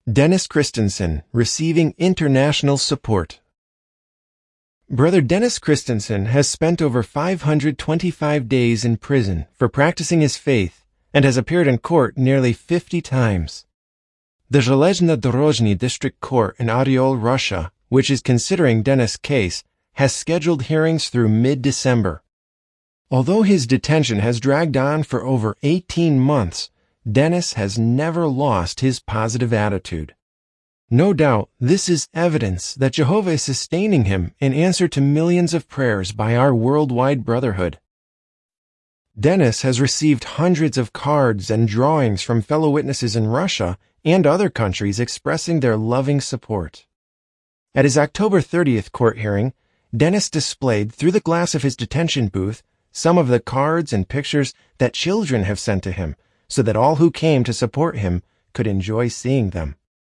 Dennis Christensen receiving international support. Brother Dennis Christensen has spent over 525 days in prison for practicing his faith and has appeared in court nearly 50 times. The Zhelezhnodorozhny District Court in Oryol, Russia, which is considering Dennis' case, has scheduled hearings through mid-December. Although his detention has dragged on for over 18 months, Dennis has never lost his positive attitude. No doubt, this is evidence that Jehovah is sustaining him in answer to millions of prayers by our worldwide brotherhood. Dennis has received hundreds of cards and drawings from fellow witnesses in Russia and other countries expressing their loving support. At his October 30th court hearing, Dennis displayed through the glass of his detention booth some of the cards and pictures that children have sent to him, so that all who came to support him could enjoy seeing them.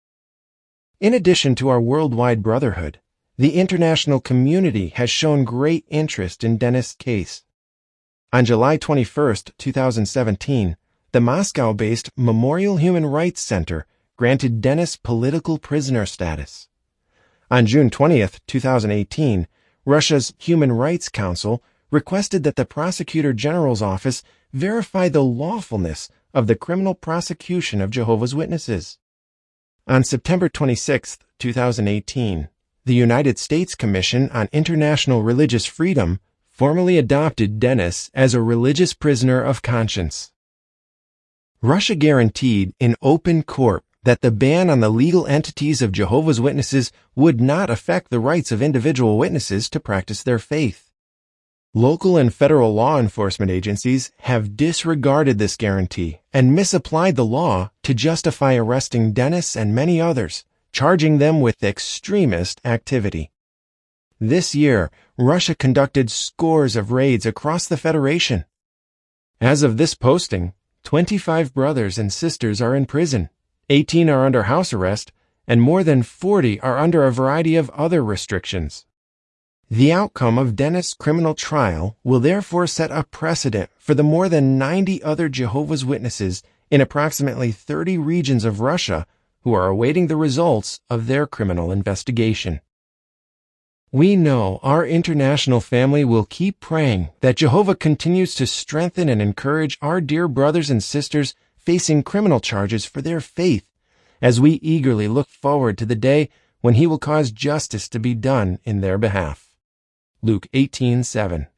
In addition to our worldwide brotherhood, the international community has shown great interest in Dennis' case. On July 21, 2017, the Moscow-based Memorial Human Rights Center granted Dennis political prisoner status. On June 20, 2018, Russia's Human Rights Council requested that the Prosecutor General's office verify the lawfulness of the criminal prosecution of Jehovah's Witnesses. On September 26, 2018, the United States Commission on International Religious Freedom formally adopted Dennis as a religious prisoner of conscience. Russia guaranteed in open court that the ban on the legal entities of Jehovah's Witnesses would not affect the rights of individual witnesses to practice their faith. Local and federal law enforcement agencies have disregarded this guarantee and misapplied the law to justify arresting Dennis and many others, charging them with extremist activity. This year, Russia conducted scores of raids across the Federation. As of this posting, 25 brothers and sisters are in prison, 18 are under house arrest, and more than 40 are under a variety of other restrictions. The outcome of Dennis' criminal trial will therefore set a precedent for the more than 90 other Jehovah's Witnesses in approximately 30 regions of Russia who are awaiting the results of their criminal investigation. We know our international family will keep praying that Jehovah continues to strengthen and encourage our dear brothers and sisters facing criminal charges for their faith, as we eagerly look forward to the day when He will cause justice to be done in their behalf. Luke 18:7.